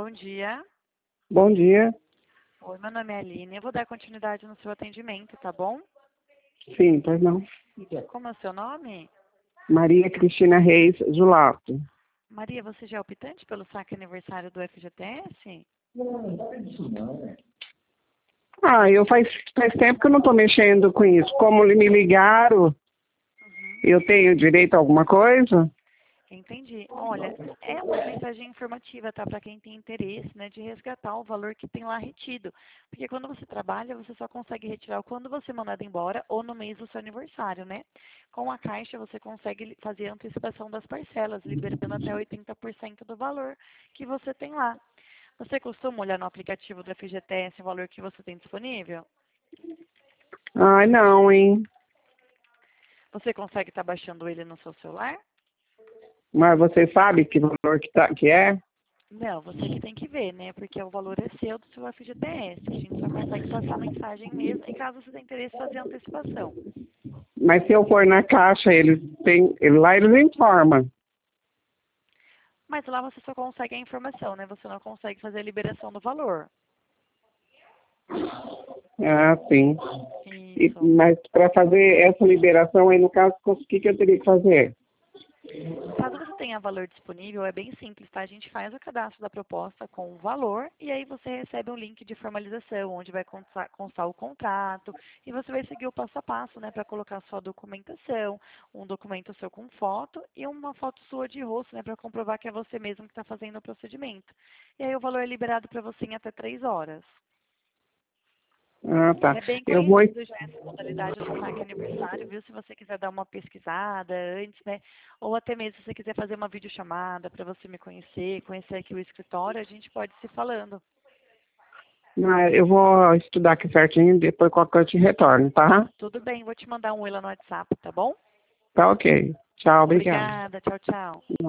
Bom dia. Bom dia. Oi, meu nome é Aline. Eu vou dar continuidade no seu atendimento, tá bom? Sim, pois não. Como é o seu nome? Maria Cristina Reis Zulato. Maria, você já é optante pelo saque aniversário do FGTS? Faz tempo que eu não estou mexendo com isso. Como me ligaram, eu tenho direito a alguma coisa? Entendi. Olha, é uma mensagem informativa, tá? Para quem tem interesse, né, de resgatar o valor que tem lá retido. Porque quando você trabalha, você só consegue retirar quando você é mandado embora ou no mês do seu aniversário, né? Com a Caixa, você consegue fazer a antecipação das parcelas, liberando até 80% do valor que você tem lá. Você costuma olhar no aplicativo do FGTS o valor que você tem disponível? Ai, não, hein? Você consegue estar baixando ele no seu celular? Mas você sabe que valor que é? Não, você que tem que ver, né? Porque o valor é seu do seu FGTS. A gente só consegue passar a mensagem mesmo em caso você tenha interesse em fazer a antecipação. Mas se eu for na Caixa, lá eles informam. Mas lá você só consegue a informação, né? Você não consegue fazer a liberação do valor. Ah, sim. Isso. Mas para fazer essa liberação aí, no caso, o que eu teria que fazer? Caso você tenha valor disponível, é bem simples, tá? A gente faz o cadastro da proposta com o valor e aí você recebe um link de formalização, onde vai constar o contrato e você vai seguir o passo a passo, né? Para colocar sua documentação, um documento seu com foto e uma foto sua de rosto, né? Para comprovar que é você mesmo que está fazendo o procedimento. E aí o valor é liberado para você em até 3 horas. Ah, tá. É bem Eu vou. conhecido já essa modalidade do saque aniversário, viu? Se você quiser dar uma pesquisada antes, né? Ou até mesmo se você quiser fazer uma videochamada para você me conhecer, conhecer aqui o escritório, a gente pode se falando. Eu vou estudar aqui certinho, depois qualquer coisa eu te retorno, tá? Tudo bem, vou te mandar um oi lá no WhatsApp, tá bom? Tá ok. Tchau, obrigado. Obrigada, tchau, tchau.